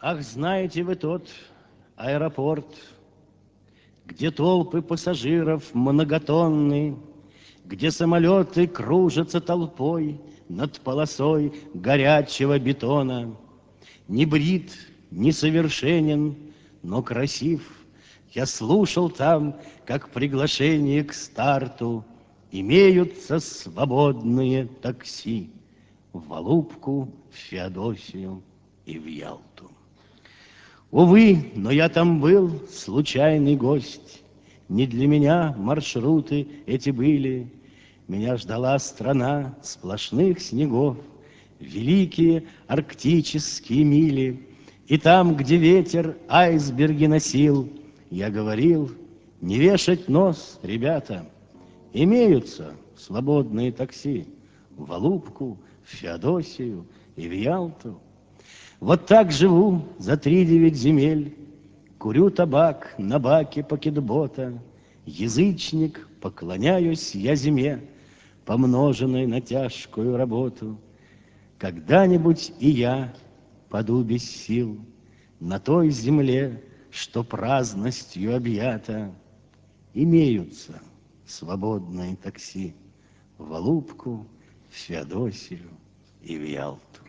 Ах, знаете вы тот аэропорт, где толпы пассажиров многотонны, где самолеты кружатся толпой над полосой горячего бетона. Не брит, не совершенен, но красив. Я слушал там, как приглашение к старту. Имеются свободные такси в Алупку, в Феодосию и в Ялту. Увы, но я там был случайный гость. Не для меня маршруты эти были. Меня ждала страна сплошных снегов, великие арктические мили. И там, где ветер айсберги носил, я говорил: не вешать нос, ребята, имеются свободные такси в Алупку, в Феодосию и в Ялту. Вот так живу за 3-9 земель, курю табак на баке пакетбота, язычник, поклоняюсь я зиме, помноженной на тяжкую работу. Когда-нибудь и я паду без сил на той земле, что праздностью объята. Имеются свободные такси в Алупку, в Феодосию и в Ялту.